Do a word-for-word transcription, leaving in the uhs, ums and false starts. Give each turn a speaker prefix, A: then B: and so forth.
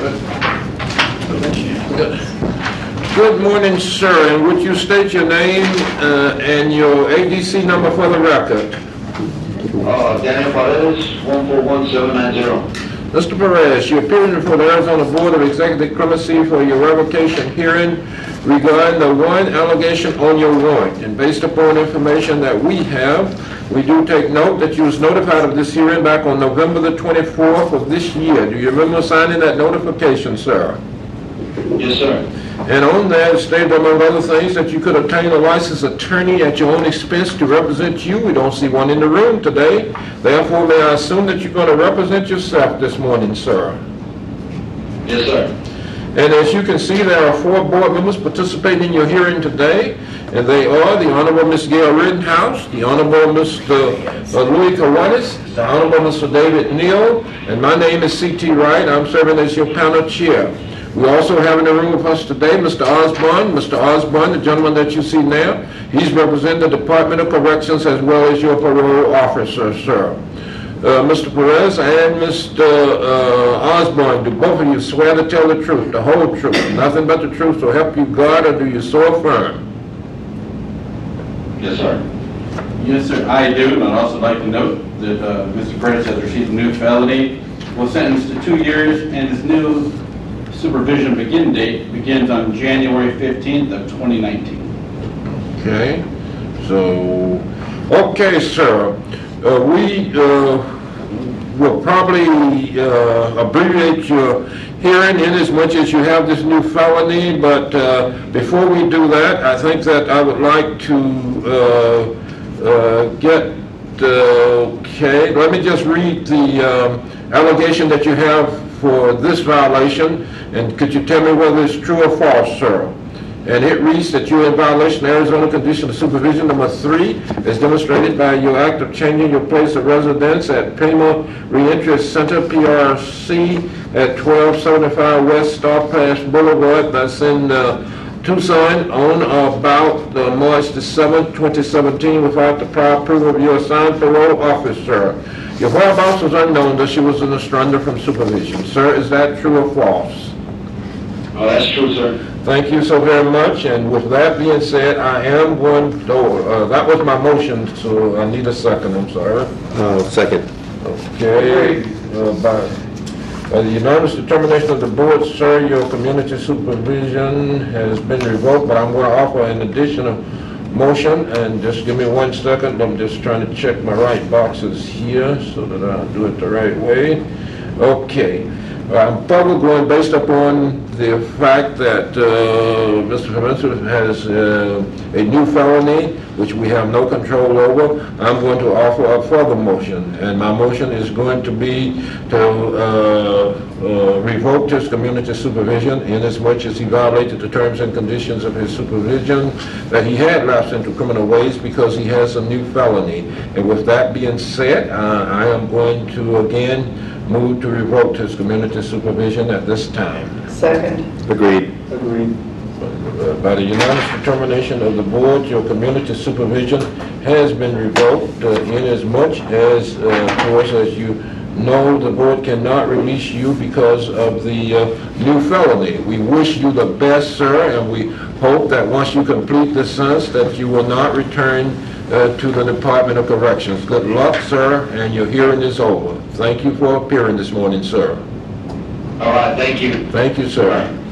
A: Good morning, sir, and would you state your name uh, and your A D C number for the record?
B: Uh, Daniel Paredes, one four one seven nine zero.
A: Mister Perez, you're appearing before the Arizona Board of Executive Clemency for your revocation hearing regarding the one allegation on your warrant. And based upon information that we have, we do take note that you was notified of this hearing back on November the twenty-fourth of this year. Do you remember signing that notification, sir?
B: Yes, sir.
A: And on that, it stated, among other things, that you could obtain a licensed attorney at your own expense to represent you. We don't see one in the room today. Therefore, may I assume that you're going to represent yourself this morning, sir?
B: Yes, sir.
A: And as you can see, there are four board members participating in your hearing today, and they are the Honorable Miz Gail Rittenhouse, the Honorable Mister Louis Kiwanis, the Honorable Mister David Neal, and my name is C T Wright. I'm serving as your panel chair. We also have in the room with us today Mister Osborne. Mister Osborne, the gentleman that you see now, he's representing the Department of Corrections as well as your parole officer, sir. Uh, Mister Perez and Mister Uh, Osborne, do both of you swear to tell the truth, the whole truth, nothing but the truth, so help you God, or do you so affirm?
B: Yes, sir.
C: Yes, sir, I do, and I'd also like to note that uh, Mister Perez has received a new felony, was sentenced to two years, and his new supervision begin date begins on January fifteenth of twenty nineteen.
A: Okay, so, okay, sir. Uh, we uh, will probably uh, abbreviate your hearing in as much as you have this new felony, but uh, before we do that, I think that I would like to uh, uh, get, uh, okay, let me just read the um, allegation that you have for this violation, and could you tell me whether it's true or false, sir? And it reads that you're in violation of Arizona Condition of Supervision number three, as demonstrated by your act of changing your place of residence at Pima Reentry Center, P R C, at twelve seventy-five West Star Pass Boulevard, that's in uh, Tucson, on or about uh, March the seventh, twenty seventeen, without the prior approval of your assigned parole officer. Your whereabouts was unknown, that she was in a surrender from supervision. Sir, is that true or false?
B: Oh, that's true, sir.
A: Thank you so very much, and with that being said, I am going to, uh, that was my motion, so I need a second, I'm sorry.
D: Uh, second.
A: Okay, uh, by, by the unanimous determination of the board, sir, your community supervision has been revoked, but I'm going to offer an additional motion, and just give me one second, I'm just trying to check my right boxes here so that I do it the right way. Okay. I'm probably going based upon the fact that uh, Mister Pimentel has uh, a new felony, which we have no control over. I'm going to offer a further motion, and my motion is going to be to uh, uh, revoke his community supervision inasmuch as he violated the terms and conditions of his supervision, that he had lapsed into criminal ways because he has a new felony. And with that being said, uh, I am going to again move to revoke his community supervision at this time.
E: Second.
D: Agreed.
E: Agreed.
A: Uh, by the unanimous determination of the board, your community supervision has been revoked uh, inasmuch as, uh, of course, as you know, the board cannot release you because of the uh, new felony. We wish you the best, sir, and we hope that once you complete this sentence that you will not return Uh, to the Department of Corrections. Good luck, sir, and your hearing is over. Thank you for appearing this morning, sir.
B: All right, thank you.
A: Thank you, sir.